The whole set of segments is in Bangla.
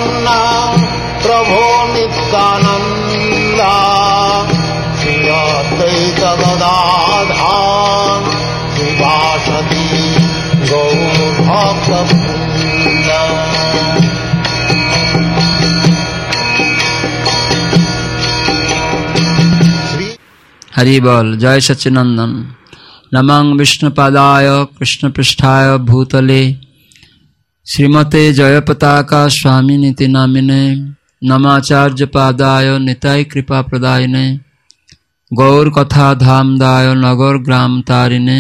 চৈতন্য প্রভু নিত্যানন্দ শ্রী অদ্বৈত গদাধর শ্রীবাসদি গৌর ভক্তবৃন্দ। हरि बोल। जय सच्चिदानंद। नमः विष्णुपादाय कृष्णपृष्ठाय भूतले श्रीमते जयपताका स्वामिनिति नामिने नमाचार्य पादाय निताय कृपा प्रदायिने गौर कथा धामदाय नगर ग्राम तारिणे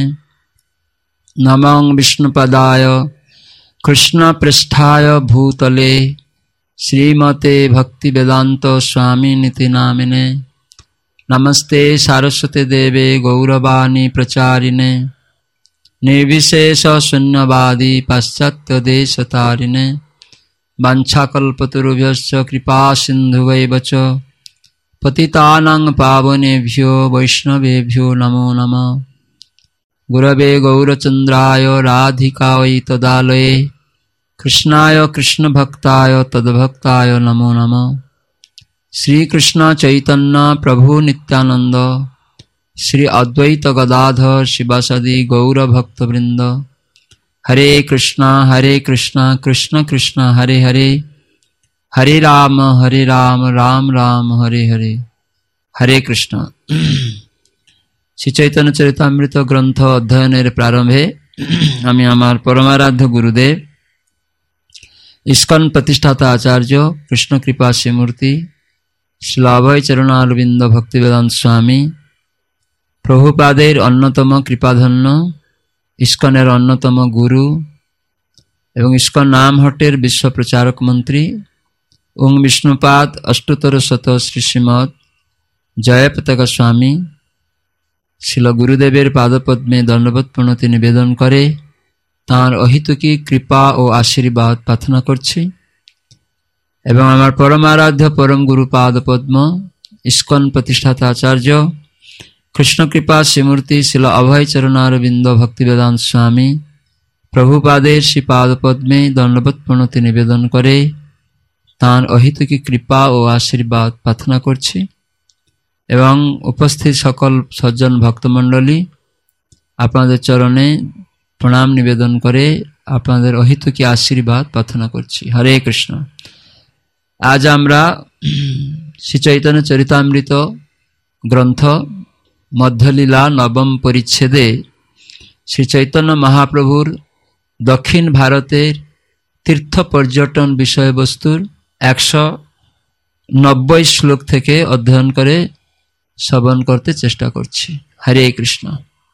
नमः विष्णुपादाय कृष्णपृष्ठाय भूतले श्रीमते भक्ति वेदांत स्वामिनिति नामिने नमस्ते सारस्वते देवे गौरवाणी प्रचारिणे निर्विशेष शून्यवादी पाश्चात्य देशतारिणे वाञ्छाकल्पतरुभ्यश्च कृपा सिन्धुवैव च पतितानां पावनेभ्यो वैष्णवेभ्यो नमो नमः। गुरवे गौरचन्द्राय राधिकायै तदालये कृष्णाय कृष्णभक्ताय तद्भक्ताय नमो नमः। श्री कृष्ण चैतन्य प्रभु नित्यानंद श्री अद्वैत गदाधर शिवासदि गौर भक्तवृंद। हरे कृष्णा कृष्ण कृष्ण हरे हरे हरे राम राम राम हरे हरे। हरे कृष्ण। श्री चैतन्य चरितामृत ग्रंथ अध्ययनेर प्रारंभे आमी आमार परमाराध्य गुरुदेव इस्कन प्रतिष्ठाता आचार्य कृष्ण कृपा श्रीमूर्ति श्री अभय चरणारविंद भक्तिवेदांत स्वामी प्रभुपादेर अन्यतम कृपाधन्य इस्कनेर अन्यतम गुरु एवं इस्कन नामहट्टेर विश्व प्रचारक मंत्री ओं विष्णुपाद अष्टोत्तर शत श्री श्रीमद जयपताका स्वामी शिल गुरुदेवेर पादपद्मे दंडवत प्रणति निवेदन करे तार अहितुकी कृपा और आशीर्वाद प्रार्थना करछि एवं आमार परमाराध्य परम गुरु पाद पद्म इस्कन प्रतिष्ठाता आचार्य कृष्ण कृपा श्रीमूर्ति शिल अभय चरणारविंद भक्तिवेदांत स्वामी प्रभुपादेर श्री पाद पद्मे दंडवत प्रणति निवेदन करे तार अहितुकी कृपा और आशीर्वाद प्रार्थना करछि एवं उपस्थित सकल सज्जन भक्तमंडली आपनादेर चरणे प्रणाम निवेदन करे आपनादेर अहितुकी आशीर्वाद प्रार्थना करछि। हरे कृष्ण। आज आमरा श्री चैतन्य चरितामृत ग्रंथ मध्यलीला नवम परिच्छेदे श्री चैतन्य महाप्रभुर दक्षिण भारतेर तीर्थ पर्यटन विषय वस्तुर 190 श्लोक थेके अध्ययन करे श्रवण करते चेष्टा करछि। हरे कृष्ण।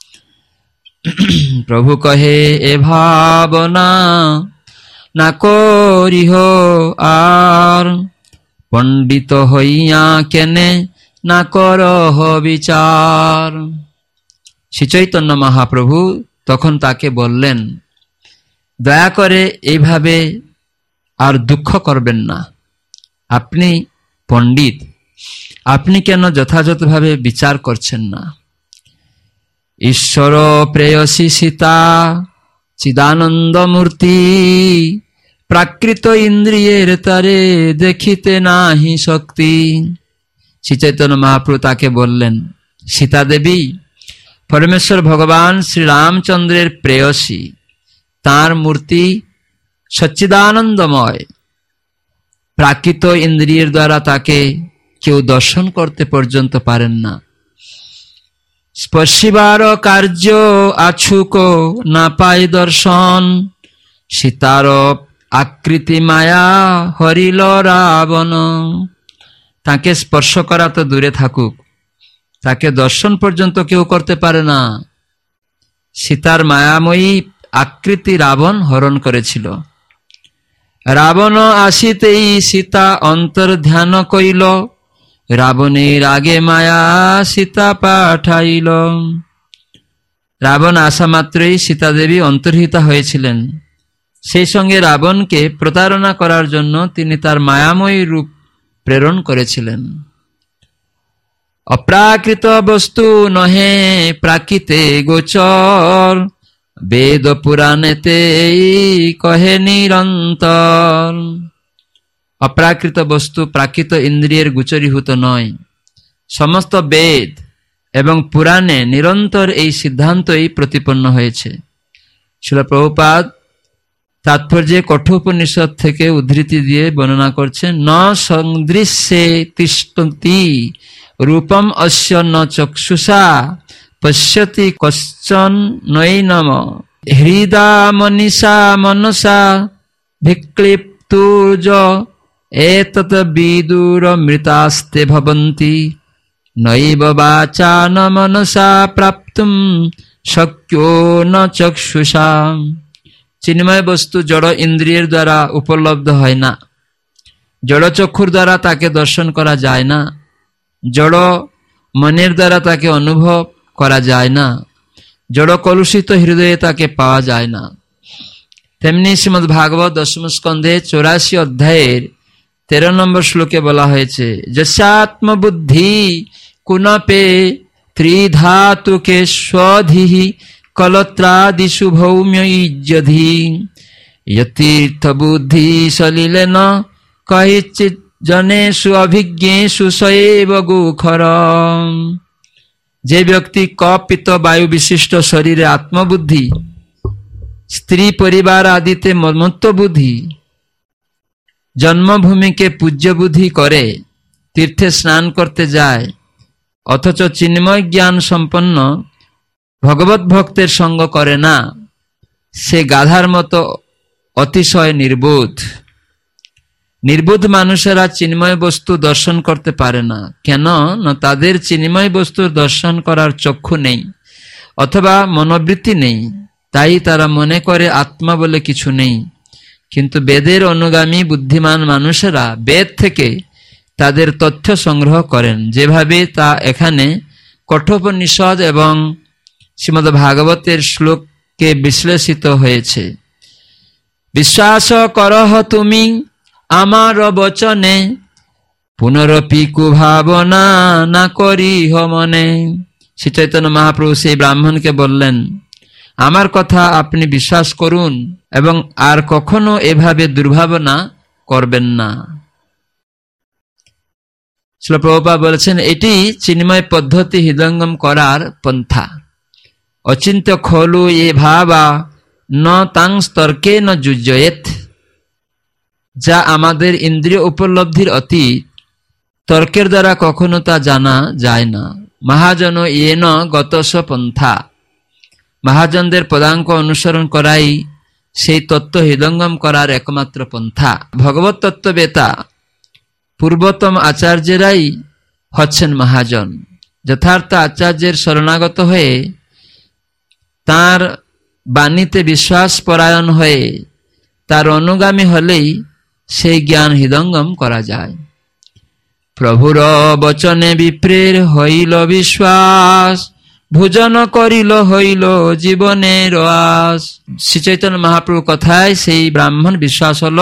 प्रभु कहे ए भावना ना करिह आर पंडित हइया केने ना करह विचार। श्री चैतन्य महाप्रभु तखन ताके बोललेन दया करे एभावे आर दुख करबेन ना। आपनी पंडित आपनी केन यथायथ भावे विचार करछेन ना। ईश्वर प्रेयसी सीता चिदानंद मूर्ति प्राकृत इंद्रियेर तारे देखिते नाही शक्ति। श्री चैतन्य महाप्रभु ताके बोललेन सीता देवी परमेश्वर भगवान श्री रामचंद्रेर प्रेयसी तार मूर्ति सच्चिदानंदमय प्राकृत इंद्रियर द्वारा ताके केउ दर्शन करते पर्यन्त पारेन ना। स्पर्शिबार कार्य आछुक ना पाय दर्शन सीतार आकृति माया हरिल रावण। ताके स्पर्श करा तो दूरे थाकुक ताके दर्शन पर्यन्त केउ करते पारे ना। सीतार मायामयी आकृति रावण हरण करेছিল। रावण आसितेई सीता अंतर ध्यान कइल रावणेर आगे माया सीता पाठाइल। रावण आसा मात्रई सीता देवी अंतर्हिता हয়েছিলেন। সেই সঙ্গে রাবণকে প্রতারণা করার জন্য তিনি তার মায়াময়ী রূপ প্রেরণ করেছিলেন। অপ্রাকৃত বস্তু নহে প্রাকৃতে গোচর বেদ পুরাণেতে কহে নিরন্তর। অপ্রাকৃত বস্তু প্রাকৃত ইন্দ্রিয়ের গোচরীভূত নয়। সমস্ত বেদ এবং পুরাণে নিরন্তর এই সিদ্ধান্তই প্রতিপন্ন হয়েছে। শ্রীল প্রভুপাদ তাৎপর্যে কঠোপনিষদ থেকে উদ্ধৃতি দিয়ে বর্ণনা করছেন, ন সংদৃশ্যে তিষ্ঠতি রূপম অস্য ন চক্ষুষা পশ্যতি কশ্চন নৈনম হৃদা মনীষা মনসা ভিক্লিপ্তুর্য এতত বিদুর মৃতাস্তে ভবন্তি নৈব বাচা ন মনসা প্রাপ্তুম শক্যো ন চক্ষুষা। চিন্ময় বস্তু জড় ইন্দ্রিয়ের দ্বারা উপলব্ধ হয় না, জড় চক্ষুর দ্বারা তাকে দর্শন করা যায় না, জড় মনের দ্বারা তাকে অনুভব করা যায় না, জড় কলুষিত হৃদয়ে তাকে পাওয়া যায় না। তেমনি শ্রীমদ্ ভাগবত দশম স্কন্ধে 84 অধ্যায়ের 13 নম্বর শ্লোকে বলা হয়েছে, যস্যাত্মবুদ্ধি কুনপে ত্রিধাতুকে স্বধিহি কলত্রাদিষু ভৌম্যৈজ্যধি যতীর্থ বুদ্ধি সলিলেন কহিচিৎ জনেষু অভিজ্ঞেষু সএব গুখর। যে ব্যক্তি কপিত বায়ু বিশিষ্ট শরীরে আত্মবুদ্ধি, স্ত্রী পরিবার আদিতে মমত্ব বুদ্ধি, জন্মভূমিকে পূজ্য বুদ্ধি করে তীর্থে স্নান করতে যায়, অথচ চিন্ময় জ্ঞান সম্পন্ন ভগবত ভক্তের সঙ্গ করে না, সে গাধার মতো অতিশয় নির্বোধ। নির্বোধ মানুষেরা চিন্ময় বস্তু দর্শন করতে পারে না। কেন না তাদের চিন্ময় বস্তুর দর্শন করার চক্ষু নেই অথবা মনোবৃত্তি নেই, তাই তারা মনে করে আত্মা বলে কিছু নেই। কিন্তু বেদের অনুগামী বুদ্ধিমান মানুষেরা বেদ থেকে তাদের তথ্য সংগ্রহ করেন, যেভাবে তা এখানে কঠোপনিষদ এবং শ্রীমদ্ ভাগবতের শ্লোকে বিশ্লেষিত হয়েছে। বিশ্বাস করহ তুমি আমার বচনে পুনরপি কুভাবনা না করিহ মনে। শ্রী চৈতন্য মহাপ্রভু সেই ব্রাহ্মণকে বললেন, আমার কথা আপনি বিশ্বাস করুন এবং আর কখনো এভাবে দুর্ভাবনা করবেন না। শ্রীল প্রভুপাদ বলেছেন, এটি চিন্ময় পদ্ধতি হৃদয়ঙ্গম করার পন্থা। অচিন্ত্য খলু এ ভাবা ন তাং তর্কে ন যুজ্যেত। যা আমাদের ইন্দ্রিয় উপলব্ধির অতীত, তর্কের দ্বারা কখনো তা জানা যায় না। মহাজন ইয়েন গতস পন্থা। মহাজনদের পদাঙ্ক অনুসরণ করাই সেই তত্ত্ব হৃদয়ঙ্গম করার একমাত্র পন্থা। ভগবত তত্ত্ববেতা পূর্বতম আচার্যেরাই হচ্ছেন মহাজন। যথার্থ আচার্যের শরণাগত হয়ে তার বাণীতে বিশ্বাস পরায়ণ হয়ে তার অনুগামী হলেই সেই জ্ঞান হৃদয়ঙ্গম করা যায়। প্রভুর বচনে বিপ্রের হইল বিশ্বাস, ভোজন করিল হইল জীবনের আস। শ্রী চৈতন্য মহাপ্রভু কথায় সেই ব্রাহ্মণ বিশ্বাস হলো।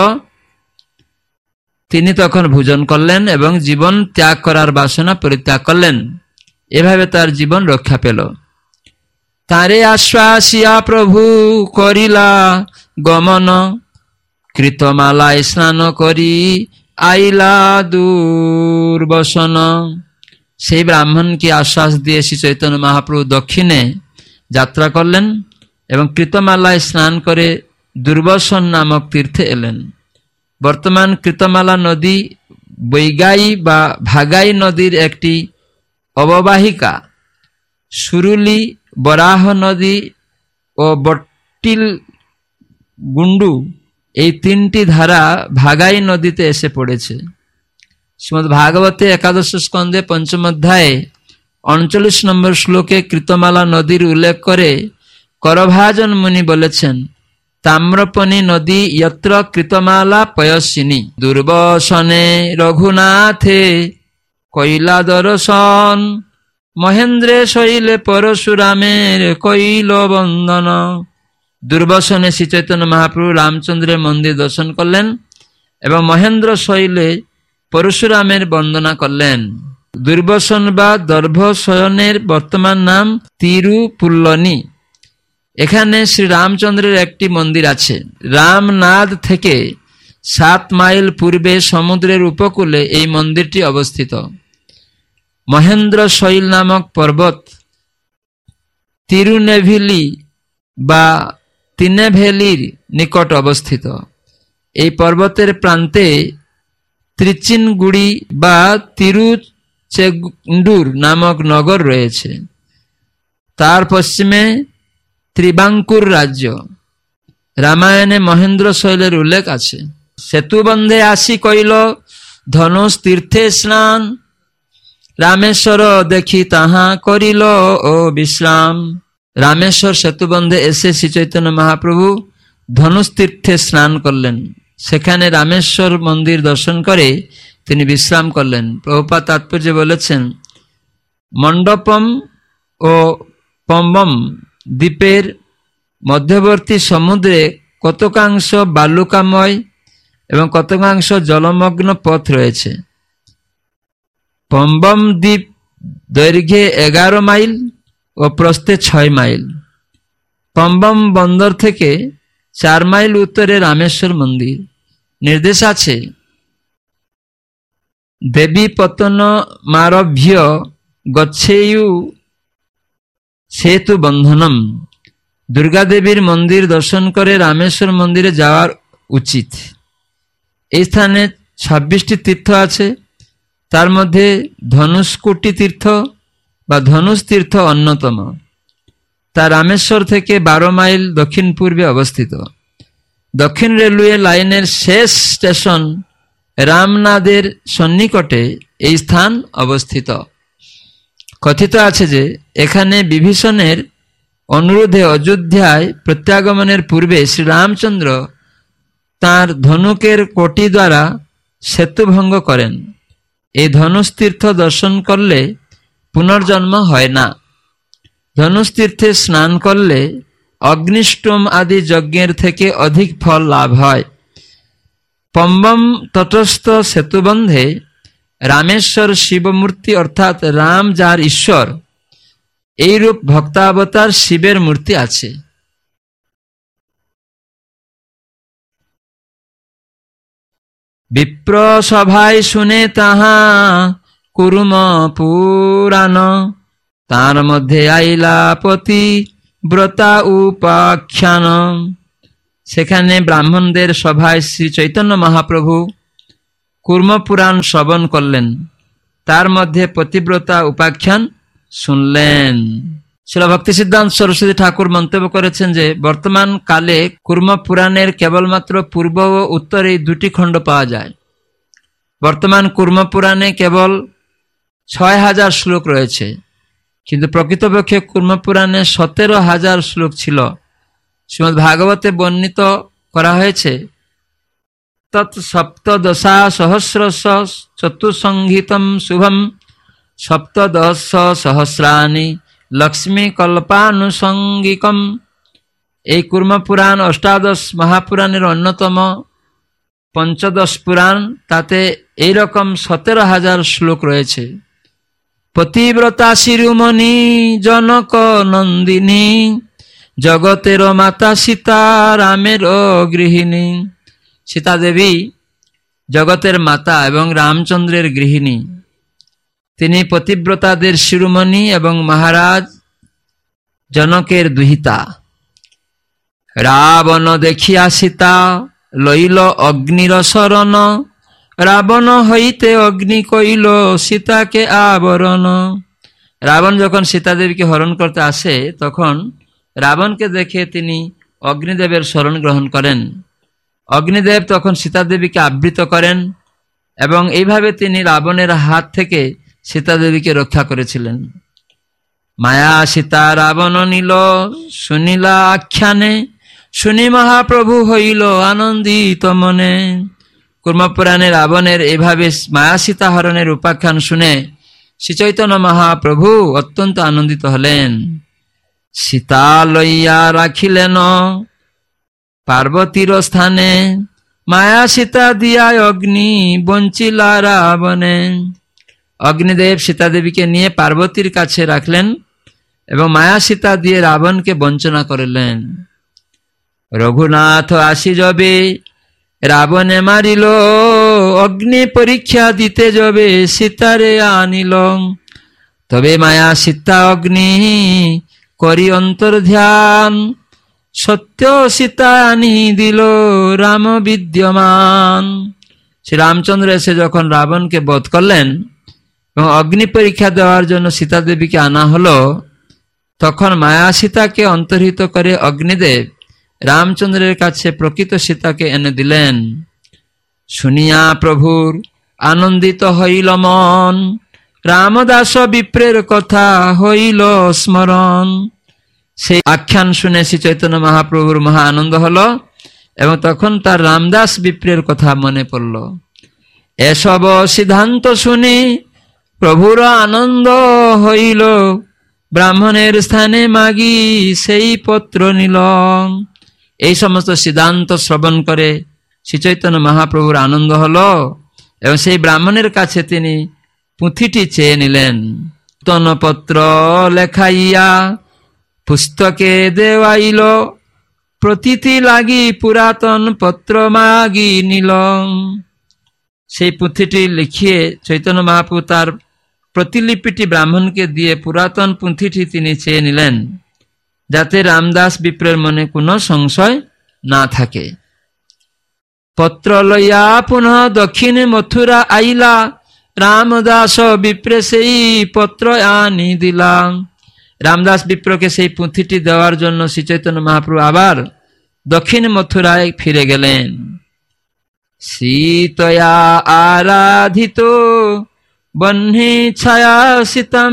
তিনি তখন ভোজন করলেন এবং জীবন ত্যাগ করার বাসনা পরিত্যাগ করলেন। এভাবে তার জীবন রক্ষা পেল। তারে আশ্বাসিয়া প্রভু করিলা গমন, কৃতমালায় স্নান করি আইলা দুর্বসন। সেই ব্রাহ্মণকে আশ্বাস দিয়ে শ্রী চৈতন্য মহাপ্রভু দক্ষিণে যাত্রা করলেন এবং কৃতমালায় স্নান করে দুর্বসন নামক তীর্থে এলেন। বর্তমান কৃতমালা নদী বৈগাই বা ভাগাই নদীর একটি অববাহিকা। সুরুলি, বরাহ নদী ও বট্টিল গুন্ডু এই তিনটি ধারা ভাগাই নদীতে এসে পড়েছে। শ্রীমদ্ ভাগবতে একাদশ স্কন্ধে 5ম অধ্যায়ে 39 নম্বর শ্লোকে কৃতমালা নদীর উল্লেখ করে করভাজন মুনি বলেছেন, তাম্রপনি নদী যত্র কৃতমালা পয়স্বিনী, দুর্বসনে রঘুনাথে কৈলা দর্শন, মহেন্দ্রে শৈলে পরশুরামের কৈল বন্দন। দুর্বসনে শ্রী চৈতন্য মহাপ্রভু রামচন্দ্রের মন্দির দর্শন করলেন এবং মহেন্দ্র শৈলে পরশুরামের বন্দনা করলেন। দুর্বসন বা দর্ভশয়নের বর্তমান নাম তিরুপুল্লনি। এখানে শ্রী রামচন্দ্রের একটি মন্দির আছে। রামনাদ থেকে 7 মাইল পূর্বে সমুদ্রের উপকূলে এই মন্দিরটি অবস্থিত। মহেন্দ্র শৈল নামক পর্বত তিরুনেভেলি বা তিনেভেলির নিকট অবস্থিত। এই পর্বতের প্রান্তে ত্রিচিনগুড়ি বা তিরুচেন্দুর নামক নগর রয়েছে। তার পশ্চিমে ত্রিবাঙ্কুর রাজ্য। রামায়ণে মহেন্দ্র শৈলের উল্লেখ আছে। সেতুবন্ধে আসি কইল ধনুষ তীর্থে স্নান, রামেশ্বর দেখি তাহা করিল ও বিশ্রাম। রামেশ্বর সেতুবন্ধে এসে শ্রী চৈতন্য মহাপ্রভু ধনুষ তীর্থে স্নান করলেন। সেখানে রামেশ্বর মন্দির দর্শন করে তিনি বিশ্রাম করলেন। প্রভুপাদ তাৎপর্যে বলেছেন, মণ্ডপম ও পম্বম দ্বীপের মধ্যবর্তী সমুদ্রে কতকাংশ বালুকাময় এবং কতকাংশ জলমগ্ন পথ রয়েছে। পম্বম দ্বীপ দৈর্ঘ্যে 11 মাইল ও প্রস্থে 6 মাইল। পম্বম বন্দর থেকে 4 মাইল উত্তরে রামেশ্বর মন্দির। নির্দেশ আছে, দেবী পতন মারভ্য গচ্ছেয়ু সেতু বন্ধনম। দুর্গা দেবীর মন্দির দর্শন করে রামেশ্বর মন্দিরে যাওয়ার উচিত। এই স্থানে 26টি তীর্থ আছে। তার মধ্যে ধনুষ্কোটি তীর্থ বা ধনুষ তীর্থ অন্যতম। তা রামেশ্বর থেকে 12 মাইল দক্ষিণ পূর্বে অবস্থিত। দক্ষিণ রেলওয়ে লাইনের শেষ স্টেশন রামনাদের সন্নিকটে এই স্থান অবস্থিত। কথিত আছে যে এখানে বিভীষণের অনুরোধে অযোধ্যায় প্রত্যাগমনের পূর্বে শ্রীরামচন্দ্র তাঁর ধনুকের কোটি দ্বারা সেতু ভঙ্গ করেন। এই ধনুষ তীর্থ দর্শন করলে পুনর্জন্ম হয় না। ধনুষ তীর্থে স্নান করলে অগ্নিষ্টম আদি যজ্ঞের থেকে অধিক ফল লাভ হয়। পম্বম তটস্থ সেতুবন্ধে রামেশ্বর শিবমূর্তি অর্থাৎ রাম যার ঈশ্বর, এইরূপ ভক্তাবতার শিবের মূর্তি আছে। বিপ্র সভায় শুনে তাহা কুরুম পুরাণ, তার মধ্যে আইলা পতি ব্রতা উপাখ্যান। সেখানে ব্রাহ্মণদের সভায় শ্রী চৈতন্য মহাপ্রভু কুর্ম পুরাণ শ্রবণ করলেন। তার মধ্যে পতিব্রতা উপাখ্যান শুনলেন। শ্রীল ভক্তি সিদ্ধান্ত সরস্বতী ঠাকুর মন্তব্য করেছেন যে বর্তমান কালে কুর্ম পুরাণের কেবলমাত্র পূর্ব ও উত্তর এই 2টি খণ্ড পাওয়া যায়। বর্তমান কুর্ম পুরাণে কেবল 6000 শ্লোক রয়েছে, কিন্তু প্রকৃতপক্ষে কুর্ম পুরাণে 17,000 শ্লোক ছিল। শ্রীমদ্ ভাগবতে বর্ণিত করা হয়েছে, তৎ সপ্তদশা সহস্রশ চতুসংহিতম শুভম সপ্তদশ সহস্রাণি লক্ষ্মী কল্পানুষঙ্গিকম। এই কুর্ম পুরাণ অষ্টাদশ মহাপুরাণের অন্যতম 15 পুরাণ। তাতে এইরকম 17,000 শ্লোক রয়েছে। পতিব্রতা শিরোমণি জনক নন্দিনী, জগতের মাতা সীতা রামের গৃহিণী। সীতা দেবী জগতের মাতা এবং রামচন্দ্রের গৃহিণী। তিনি পতিব্রতাদের শিরোমণি এবং মহারাজ জনকের দুহিতা। রাবণ দেখিয়া সীতা লইল অগ্নির শরণ, রাবণ হইতে অগ্নি কইল সীতাকে আবরণ। রাবণ যখন সীতা দেবীকে হরণ করতে আসে তখন রাবণকে দেখে তিনি অগ্নিদেবের শরণ গ্রহণ করেন। অগ্নিদেব তখন সীতা দেবীকে আবৃত করেন এবং এইভাবে তিনি রাবণের হাত থেকে সীতা দেবীকে রক্ষা করেছিলেন। মায়া সীতা রাবণ নীল শুনিলা আখ্যানে, শুনি মহাপ্রভু হইল আনন্দিত মনে। কুর্মপুরাণে রাবণের এভাবে মায়া সীতা হরণের উপাখ্যান শুনে শ্রীচৈতন্য মহাপ্রভু অত্যন্ত আনন্দিত হলেন। সীতা লইয়া রাখিলেন পার্বতীর স্থানে, মায়া সীতা দিয়া অগ্নি বঞ্চিলা রাবণে। অগ্নিদেব সীতা দেবীকে নিয়ে পার্বতীর কাছে রাখলেন এবং মায়া সীতা দিয়ে রাবণকে বঞ্চনা করলেন। রঘুনাথ আসি যবে রাবণে মারিল, অগ্নি পরীক্ষা দিতে যাবে সীতারে আনিল। তবে মায়া সীতা অগ্নি করি অন্তর ধ্যান, সত্য সীতা আনি দিল রাম বিদ্যমান। শ্রী রামচন্দ্র এসে যখন রাবণকে বধ করলেন এবং অগ্নি পরীক্ষা দেওয়ার জন্য সীতা দেবীকে আনা হলো, তখন মায়া সীতাকে অন্তর্হিত করে অগ্নিদেব রামচন্দ্রের কাছে প্রকৃত সীতাকে এনে দিলেন। শুনিয়া প্রভুর আনন্দিত হইল মন, রামদাস বিপ্রের কথা হইল স্মরণ। সেই আখ্যান শুনে শ্রী চৈতন্য মহাপ্রভুর মহা আনন্দ হলো এবং তখন তার রামদাস বিপ্রের কথা মনে পড়ল। এসব সিদ্ধান্ত শুনি প্রভুর আনন্দ হইল, ব্রাহ্মণের স্থানে মাগি সেই পত্র নিল। এই সমস্ত সিদ্ধান্ত শ্রবণ করে শ্রী চৈতন্য মহাপ্রভুর আনন্দ হলো এবং সেই ব্রাহ্মণের কাছে তিনি পুঁথিটি চেয়ে নিলেন। নূতনপত্র লেখাইয়া পুস্তকে দেওয়াইল, প্রতীতি লাগি পুরাতন পত্র মাগি নিল। সেই পুঁথিটি লিখিয়ে চৈতন্য মহাপ্রভু তার প্রতিলিপিটি ব্রাহ্মণকে দিয়ে পুরাতন পুঁথিটি তিনি চেয়ে নিলেন, যাতে রামদাস বিপ্রের মনে কোনো সংশয় না থাকে। পত্র লইয়া পুনঃ দক্ষিণ মথুরা আইলা, রামদাস বিপ্রে সেই পত্র আনি দিলা। রামদাস বিপ্রকে সেই পুঁথিটি দেওয়ার জন্য শ্রী চৈতন্য মহাপ্রভু আবার দক্ষিণ মথুরায় ফিরে গেলেন। সীতয়া আরাধিত বহ্নি ছায়া সীতাম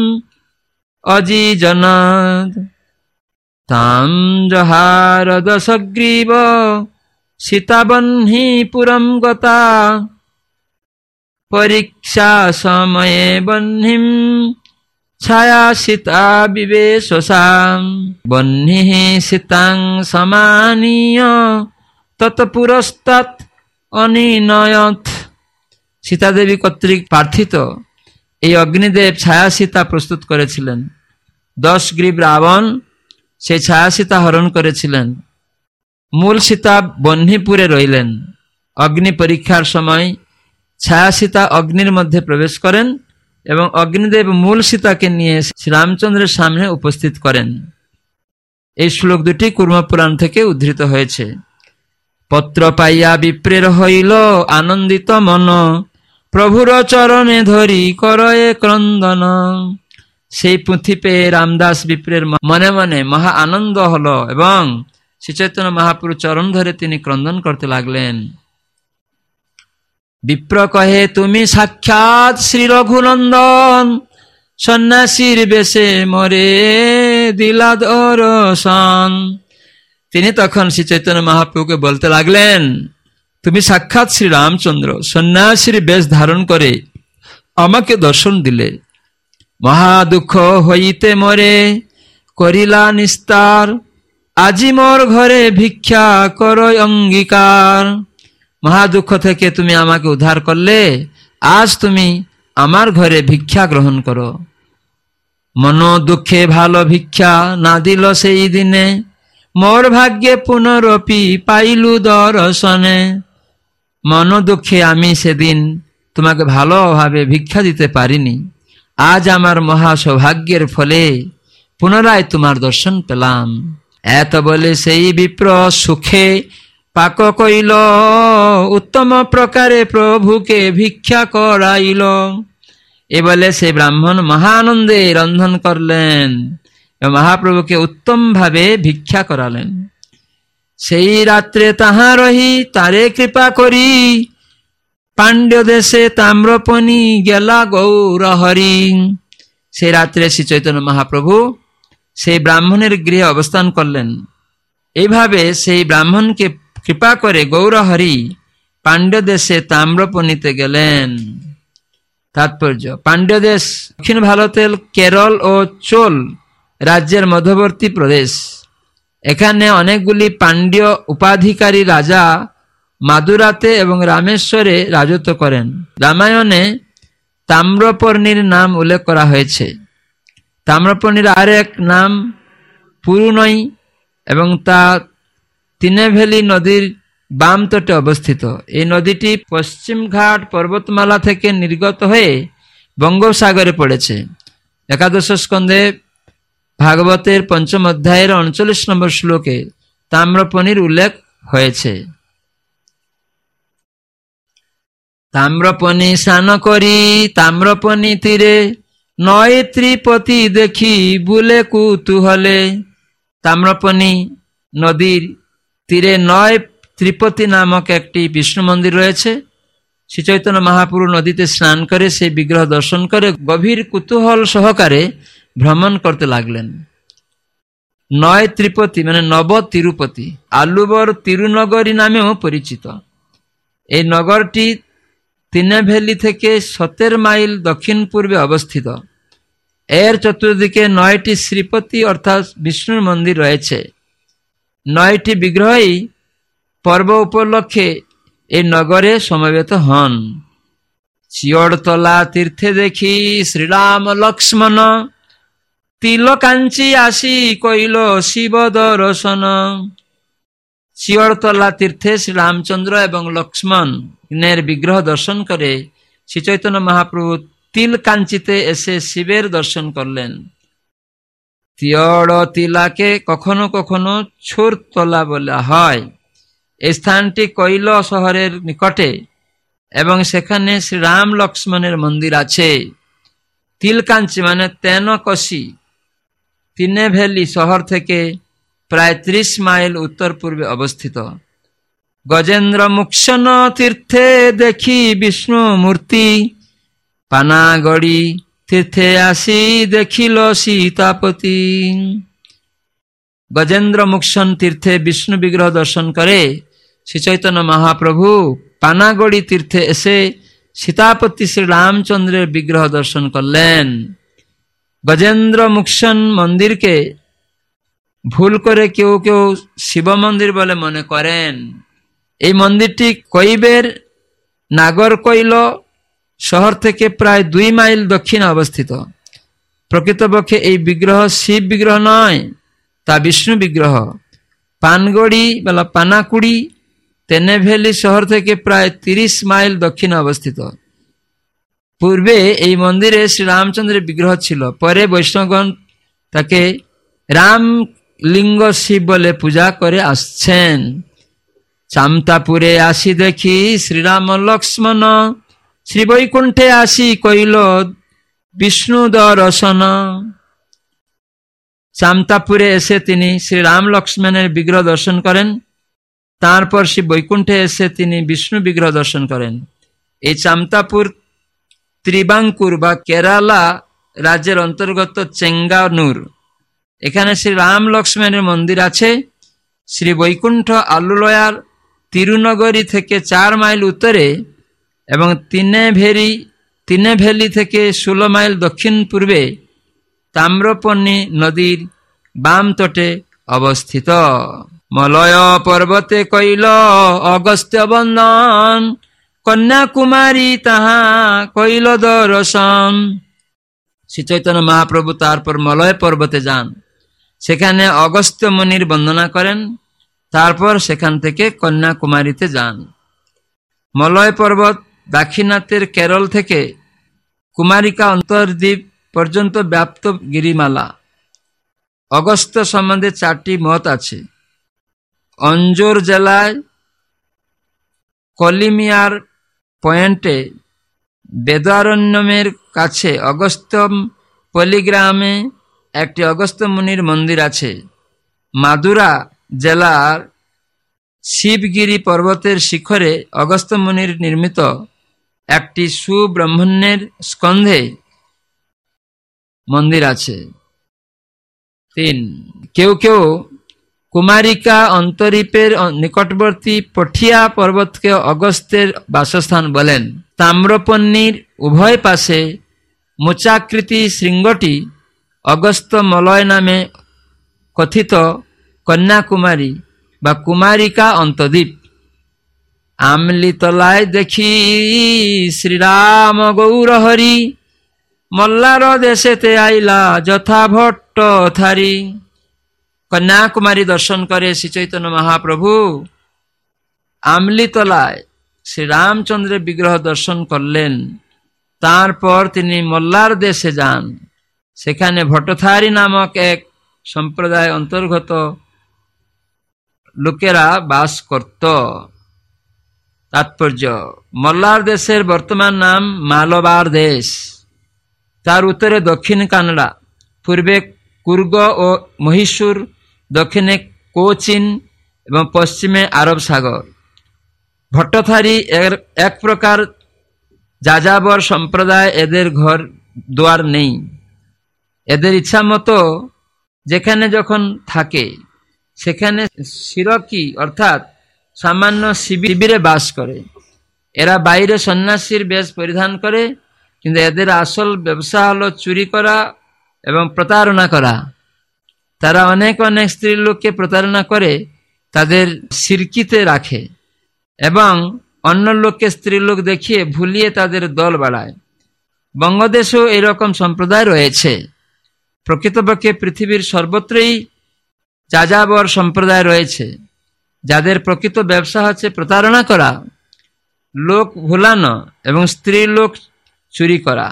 অজিজনদ, তাম জহার দশগ্রীব সীতা বহ্নি পুরম গতা। পরীক্ষা সময়ে বহ্নিম ছায়া সীতা বিবেশসাম, বহ্নি সীতাং সমানীয় তৎপুরস্তাৎ অনিনয়ত। সীতাদেবী কর্তৃক প্রার্থিত এই অগ্নিদেব ছায়া সীতা প্রস্তুত করেছিলেন। 10 গ্রীব রাবণ সেই ছায়া সীতা হরণ করেছিলেন। মূল সীতা বহ্নিপুরে রইলেন। অগ্নি পরীক্ষার সময় ছায়া সীতা অগ্নির মধ্যে প্রবেশ করেন এবং অগ্নিদেব মূল সীতাকে নিয়ে শ্রীরামচন্দ্রের সামনে উপস্থিত করেন। এই শ্লোক দুটি কুর্মপুরাণ থেকে উদ্ধৃত হয়েছে। পত্র পাইয়া বিপ্রের হইল আনন্দিত মন, প্রভুর চরণে ধরি করয়ে ক্রন্দন। সেই পুঁথি পেয়ে রামদাস বিপ্রের মনে মনে মহা আনন্দ হলো এবং শ্রী চৈতন্য মহাপ্রভু চরণ ধরে তিনি ক্রন্দন করতে লাগলেন। বিপ্র কহে তুমি সাক্ষাৎ শ্রী রঘুনন্দন, সন্ন্যাসীর বেশে মরে দিলা দর্শন। তিনি তখন শ্রী চৈতন্য মহাপ্রভুকে বলতে লাগলেন, তুমি সাক্ষাৎ শ্রী রামচন্দ্র সন্ন্যাসীর বেশ ধারণ করে আমাকে দর্শন দিলে। মহা দুঃখ হইতে মরে করিলা নিস্তার, আজি মোর ঘরে ভিক্ষা করো অঙ্গীকার। মহা দুঃখ থেকে তুমি আমাকে উদ্ধার করলে, আজ তুমি আমার ঘরে ভিক্ষা গ্রহণ করো। মন দুঃখে ভালো ভিক্ষা না দিল সেই দিনে, মোর ভাগ্যে পুনরপি পাইলু দর্শনে। মন দুঃখে আমি সেদিন তোমাকে ভালোভাবে ভিক্ষা দিতে পারিনি, আজ আমার মহা সৌভাগ্যের ফলে পুনরায় তোমার দর্শন পেলাম। এত বলে সেই বিপ্র সুখে পাক কইল, উত্তম প্রকারে প্রভুকে ভিক্ষা করাইল। এ বলে সেই ব্রাহ্মণ মহানন্দে রন্ধন করলেন এবং মহাপ্রভুকে উত্তম ভাবে ভিক্ষা করালেন। সেই রাত্রে তাহা রহি তারে কৃপা করি, পাণ্ড্য দেশে তাম্রপনি গেলা গৌর হরি। সেই রাত্রে শ্রী চৈতন্য মহাপ্রভু সেই ব্রাহ্মণের গৃহে অবস্থান করলেন। এইভাবে সেই ব্রাহ্মণকে কৃপা করে গৌরহরি পাণ্ড্য দেশে তাম্রপনিতে গেলেন। তাৎপর্য, পাণ্ড্য দেশ দক্ষিণ ভারতের কেরল ও চোল রাজ্যের মধ্যবর্তী প্রদেশ। এখানে অনেকগুলি পাণ্ড্য উপাধিকারী রাজা মাদুরাতে এবং রামেশ্বরে রাজত্ব করেন। রামায়ণে তাম্রপর্ণীর নাম উল্লেখ করা হয়েছে। তাম্রপর্ণীর আরেক নাম পুরুনই এবং তা তিনেভেলি নদীর বাম তটে অবস্থিত। এই নদীটি পশ্চিম ঘাট পর্বতমালা থেকে নির্গত হয়ে বঙ্গোপসাগরে পড়েছে। একাদশ স্কন্ধে ভাগবতের পঞ্চম অধ্যায়ের 39 নম্বর শ্লোকে তাম্রপনির উল্লেখ হয়েছে। তাম্রপনি স্নান করি তাম্রপনি তীরে, নয় ত্রিপতি দেখি বুলে কুতূহলে। তাম্রপনি নদীর তীরে নয় ত্রিপতি নামক একটি বিষ্ণু মন্দির রয়েছে। শ্রী চৈতন্য মহাপ্রভু নদীতে স্নান করে সেই বিগ্রহ দর্শন করে গভীর কুতূহল সহকারে ভ্রমণ করতে লাগলেন। নয় ত্রিপতি মানে নব তিরুপতি, আলুবর তিরুনগরী নামেও পরিচিত। এই নগরটি তিনেভেলি থেকে 17 মাইল দক্ষিণ পূর্বে অবস্থিত। এর চতুর্দিকে 9টি শ্রীপতি অর্থাৎ বিষ্ণুর মন্দির রয়েছে। 9টি বিগ্রহই পর্ব উপলক্ষে এই নগরে সমবেত হন। চিয়ড়তলা তীর্থে দেখি শ্রীরাম লক্ষ্মণ, তিলকাঞ্চি আসি কইল শিব দর্শন। চিয়ড়তলা তীর্থে শ্রীরামচন্দ্র এবং লক্ষ্মণের বিগ্রহ দর্শন করে শ্রী চৈতন্য মহাপ্রভু তিলকাঞ্চিতে এসে শিবের দর্শন করলেন। তিয়ড় তিলাকে কখনো কখনো ছুরতলা বলা হয়। এই স্থানটি কৈল শহরের নিকটে এবং সেখানে শ্রীরাম লক্ষ্মণের মন্দির আছে। তিলকাঞ্চি মানে তেনকশি তিনেভেলি শহর থেকে প্রায় 30 মাইল উত্তর পূর্বে অবস্থিত। গজেন্দ্র মুক্ষণ তীর্থে দেখি বিষ্ণু মূর্তি, পানাগড়ি তীর্থে আসি দেখিল সীতাপতি। গজেন্দ্র মুক্ষণ তীর্থে বিষ্ণু বিগ্রহ দর্শন করে শ্রী চৈতন্য মহাপ্রভু পানাগড়ি তীর্থে এসে সীতাপতি শ্রী রামচন্দ্রের বিগ্রহ দর্শন করলেন। গজেন্দ্র মুক্ষণ মন্দিরকে ভুল করে কেউ কেউ শিব মন্দির বলে মনে করেন। এই মন্দিরটি কৈবের নাগরকৈল শহর থেকে প্রায় 2 মাইল দক্ষিণে অবস্থিত। প্রকৃতপক্ষে এই বিগ্রহ শিব বিগ্রহ নয়, তা বিষ্ণু বিগ্রহ। পানগড়ি বা পানাকুড়ি তেনেভেলি শহর থেকে প্রায় 30 মাইল দক্ষিণে অবস্থিত। পূর্বে এই মন্দিরে শ্রী রামচন্দ্রের বিগ্রহ ছিল। পরে বৈষ্ণবগণ তাকে রামলিঙ্গ শিব বলে পূজা করে আসছেন। চামতাপুরে আসি দেখি শ্রীরাম লক্ষ্মণ, শ্রী বৈকুণ্ঠে আসি কইল বিষ্ণু দর্শন। চামতাপুরে এসে তিনি শ্রী রাম লক্ষ্মণের বিগ্রহ দর্শন করেন। তারপর শ্রী বৈকুণ্ঠে এসে তিনি বিষ্ণু বিগ্রহ দর্শন করেন। এই চামতাপুর ত্রিবাঙ্কুর বা কেরালা রাজ্যের অন্তর্গত চেঙ্গানুর। এখানে শ্রী রাম লক্ষ্মণের মন্দির আছে। শ্রী বৈকুণ্ঠ আলুলয়ার তিরুনগরী থেকে 4 মাইল উত্তরে এবং তিনেভেলি থেকে 16 মাইল দক্ষিণ পূর্বে তাম্রপর্ণী নদীর বাম তটে অবস্থিত। মলয় পর্বতে কইল অগস্ত্য বন্দন, কন্যাকুমারী তাহা কইল দর্শন। শ্রী চৈতন্য মহাপ্রভু তারপর মলয় পর্বতে যান, সেখানে অগস্ত্য মুনির বন্দনা করেন। তারপর সেখান থেকে কন্যাকুমারীতে যান। মলয় পর্বত দাক্ষিণাত্যের কেরল থেকে কুমারিকা অন্তর্দ্বীপ পর্যন্ত ব্যাপ্ত গিরিমালা। অগস্ত্য সম্বন্ধে 4টি মত আছে। অঞ্জোর জেলায় কলিমিয়ার পয়েন্টে বেদারণ্যমের কাছে অগস্ত্য পলিগ্রামে একটি অগস্ত্য মুনির মন্দির আছে। মাদুরা জেলার শিবগিরি পর্বতের শিখরে অগস্ত্য মুনির নির্মিত একটি সুব্রহ্মণ্যের স্কন্ধে মন্দির আছে। 3 কেউ কেউ কুমারিকা অন্তরীপের নিকটবর্তী পঠিয়া পর্বতকে অগস্ত্যের বাসস্থান বলেন। তাম্রপর্ণীর উভয় পাশে মোচাকৃতি শৃঙ্গটি অগস্ত্য মলয় নামে কথিত কন্যাকুমারী বা কুমারিকা অন্তদ্বীপ। আমলিতলায় দেখি শ্রীরাম গৌরহরি, মল্লার দেশেতে আইলা যথা ভট্ট থারি। কন্যাকুমারী দর্শন করে শ্রী চৈতন্য মহাপ্রভু আমলিতলায় শ্রী রামচন্দ্রের বিগ্রহ দর্শন করলেন। তারপর তিনি মল্লার দেশে যান। সেখানে ভট্টথারী নামক এক সম্প্রদায় অন্তর্গত লোকেরা বাস করত। তাৎপর্য, মল্লার দেশের বর্তমান নাম মালবার দেশ। তার উত্তরে দক্ষিণ কানাডা, পূর্বে কুর্গ ও মহীশূর, দক্ষিণে কোচিন এবং পশ্চিমে আরব সাগর। ভট্টথারী এক প্রকার যাযাবর সম্প্রদায়। এদের ঘর দুয়ার নেই, এদের ইচ্ছা মতো যেখানে যখন থাকে সেখানে শিরকি অর্থাৎ সামান্য শিবিরে বাস করে। এরা বাইরে সন্ন্যাসীর বেশ পরিধান করে, কিন্তু এদের আসল ব্যবসা হলো চুরি করা এবং প্রতারণা করা। তারা অনেক স্ত্রী লোককে প্রতারণা করে তাদের সিরকিতে রাখে এবং অন্য লোককে স্ত্রী লোক দেখিয়ে ভুলিয়ে তাদের দল বাড়ায়। বঙ্গদেশেও এরকম সম্প্রদায় রয়েছে। প্রকৃতপক্ষে পৃথিবীর সর্বত্রই যাযাবর সম্প্রদায় রয়েছে, যাদের প্রকৃত ব্যবসা হচ্ছে প্রতারণা করা, লোক ভুলানো এবং স্ত্রী লোক চুরি করা।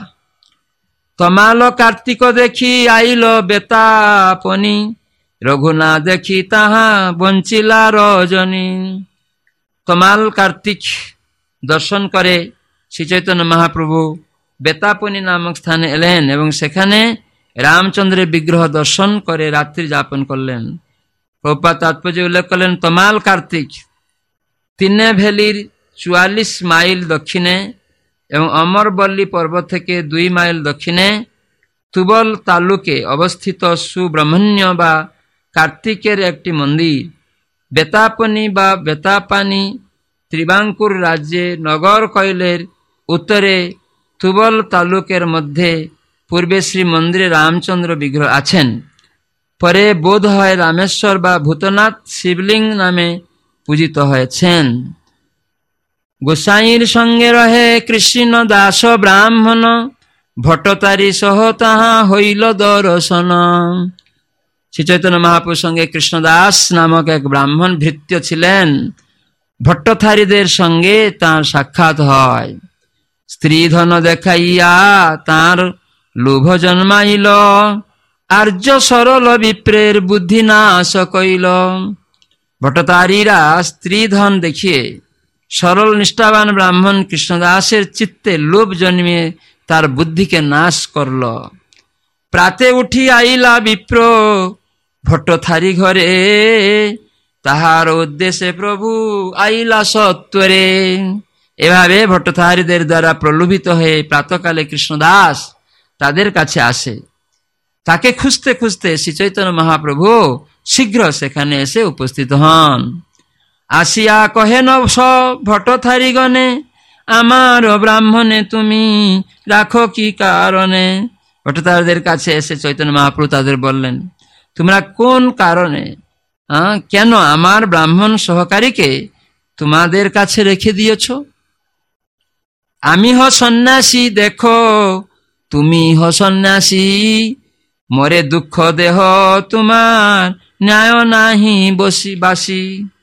তমাল কার্তিক দেখি আইল বেতাপনি, রঘুনা দেখি তাহা বঞ্চিলা রজনী। তমাল কার্তিক দর্শন করে শ্রী চৈতন্য মহাপ্রভু বেতাপনি নামক স্থানে এলেন এবং সেখানে রামচন্দ্রের বিগ্রহ দর্শন করে রাত্রি যাপন করলেন। প্রভুপাদ তাৎপর্য উল্লেখ করলেন, তমাল কার্তিক তিনে ভ্যালির 44 মাইল দক্ষিণে এবং অমরবল্লী পর্বত থেকে 2 মাইল দক্ষিণে তুবল তালুকে অবস্থিত সুব্রহ্মণ্য বা কার্তিকের একটি মন্দির। বেতাপনি বা বেতাপানি ত্রিবাঙ্কুর রাজ্যে নগর কয়লের উত্তরে তুবল তালুকের মধ্যে পূর্বে শ্রী মন্দিরে রামচন্দ্র বিগ্রহ আছেন। পরে বোধ হয় রামেশ্বর বা ভূতনাথ শিবলিং নামে পূজিত হয়েছেন। গোসাইর সঙ্গে রহে কৃষ্ণ দাস ব্রাহ্মণ, ভট্টতারী সহ তাহা হইল দর্শন। শ্রী চৈতন্য মহাপ্রভুর সঙ্গে কৃষ্ণদাস নামক এক ব্রাহ্মণ ভৃত্য ছিলেন। ভট্টথারীদের সঙ্গে তাঁর সাক্ষাৎ হয়। স্ত্রী ধন দেখাইয়া তাঁর লোভ জন্মাইল, আর্য সরল বিপ্রের বুদ্ধি নাশ কইল। ভট্টতারীরা স্ত্রী ধন দেখিয়ে সরল নিষ্ঠাবান ব্রাহ্মণ কৃষ্ণদাসের চিত্তে লোভ জন্মিয়ে তার বুদ্ধিকে নাশ করল। প্রাতে উঠি আইলা বিপ্র ভট্টথারী ঘরে, তাহার উদ্দেশ্যে প্রভু আইলা সত্বরে। এভাবে ভট্টথারীদের দ্বারা প্রলোভিত হয়ে প্রাতকালে কৃষ্ণদাস তাদের কাছে আসে। তাকে খুঁজতে খুঁজতে শ্রী চৈতন্য মহাপ্রভু শীঘ্র সেখানে এসে উপস্থিত হন। আসিয়া কহেন ভট্টথারীগণে, আমার ব্রাহ্মণে তুমি রাখো কি কারণে। ভট্টথারীদের কাছে এসে চৈতন্য মহাপ্রভু তাদের বললেন, তোমরা কোন কারণে, কেন আমার ব্রাহ্মণ সহকারীকে তোমাদের কাছে রেখে দিয়েছ? আমি হ সন্ন্যাসী, দেখো তুমি হ সন্ন্যাসী, মরে দুঃখ দেহ তোমার ন্যায় নাহি বাসি।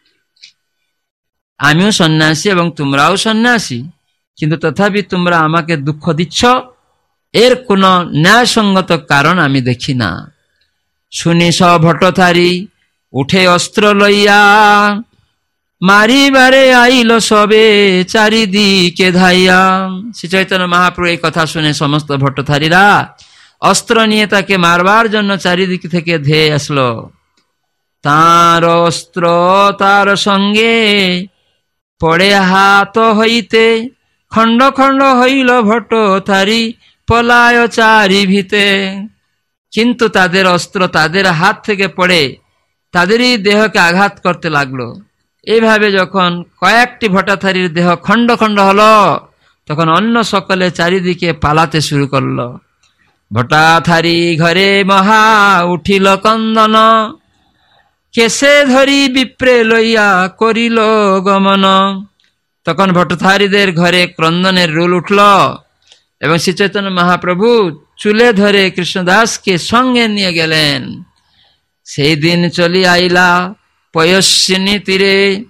আমিও সন্ন্যাসী এবং তোমরাও সন্ন্যাসী, কিন্তু তথাপি তোমরা আমাকে দুঃখ দিচ্ছ, এর কোন ন্যায়সঙ্গত কারণ আমি দেখি না। শুনি স ভট্টথারী উঠে অস্ত্র লইয়া, মারিবারে আইল সবে চারিদিকে ধাইয়া। শ্রী চৈতন্য মহাপ্রভু এই কথা শুনে সমস্ত ভট্টথারীরা অস্ত্র নিয়ে তাকে মারবার জন্য চারিদিক থেকে ধেয়ে আসলো। তার অস্ত্র তার সঙ্গে পড়ে হাত হইতে, খণ্ড খণ্ড হইল ভট্টথারী পলায় চারি ভিতে। কিন্তু তাদের অস্ত্র তাদের হাত থেকে পড়ে তাদেরই দেহকে আঘাত করতে লাগলো। এইভাবে যখন কয়েকটি ভট্টথারীর দেহ খণ্ড খণ্ড হলো, তখন অন্য সকলে চারিদিকে পালাতে শুরু করলো। ভট্টথারী ঘরে মহা উঠিল কন্দন, কেসে ধরি বিপ্রে লইয়া করিল গমন। তখন ভট্টথারীদের ঘরে ক্রন্দনের রোল উঠল এবং শ্রী চৈতন্য মহাপ্রভু চুলে ধরে কৃষ্ণদাসকে সঙ্গে নিয়ে গেলেন। সেই দিন চলি আইলা পয়স্বিনী তীরে,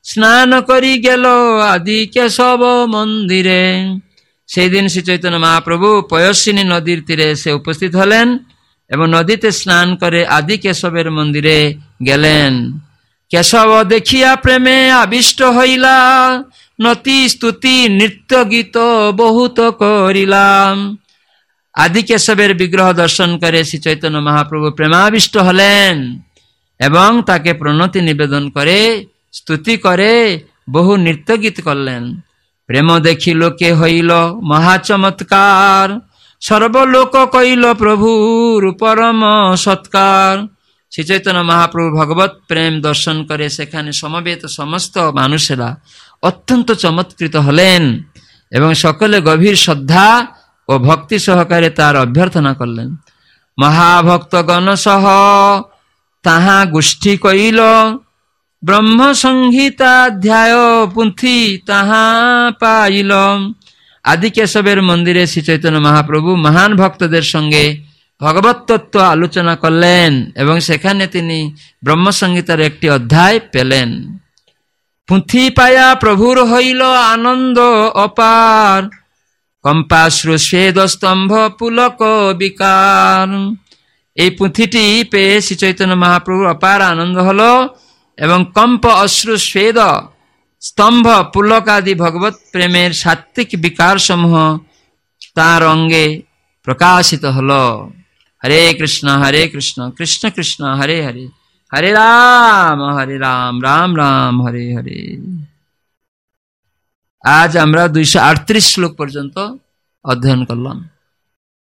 স্নান করি গেল আদি কেশব মন্দিরে। সেই দিন শ্রী চৈতন্য মহাপ্রভু পয়স্বিনী নদীর তীরে এসে উপস্থিত হলেন এবং নদীতে স্নান করে আদি কেশবের মন্দিরে গেলেন। কেশব দেখিয়া প্রেমে আবিষ্ট হইলা, নতি স্তুতি নৃত্য গীত বহুত করিলাম। আদি কেশবের বিগ্রহ দর্শন করে শ্রী চৈতন্য মহাপ্রভু প্রেমাবিষ্ট হলেন এবং তাকে প্রণতি নিবেদন করে স্তুতি করে বহু নৃত্য গীত করলেন। প্রেম দেখি লোকে হইল মহা চমৎকার, সর্বলোক কইল প্রভুর পরম সৎকার। শ্রী চৈতন্য মহাপ্রভু ভগবত প্রেম দর্শন করে সেখানে সমবেত সমস্ত মানুষেরা অত্যন্ত চমৎকৃত হলেন এবং সকলে গভীর শ্রদ্ধা ও ভক্তি সহকারে তার অভ্যর্থনা করলেন। মহাভক্তগণ সহ তাহা গোষ্ঠী কইল, ব্রহ্ম সংহিতাধ্যায় পুঁথি তাহা পাইল। আদি কেশবের মন্দিরে শ্রী চৈতন্য মহাপ্রভু মহান ভক্তদের সঙ্গে ভগবত তত্ত্ব আলোচনা করলেন এবং সেখানে তিনি ব্রহ্মসংহিতার একটি অধ্যায় পেলেন। পুঁথি পায়া প্রভুর হইল আনন্দ অপার, কম্পাশ্রু শ্বেদ স্তম্ভ পুলক বিকার। এই পুঁথিটি পেয়ে শ্রী চৈতন্য মহাপ্রভুর অপার আনন্দ হলো এবং কম্প অশ্রু স্বেদ স্তম্ভ পুলক আদি ভগবত প্রেমের সাত্ত্বিক বিকার সমূহ তার অঙ্গে প্রকাশিত হলো। হরে কৃষ্ণ কৃষ্ণ কৃষ্ণ হরে হরে, হরে রাম রাম রাম হরে হরে। আজ আমরা 238 শ্লোক পর্যন্ত অধ্যয়ন করলাম।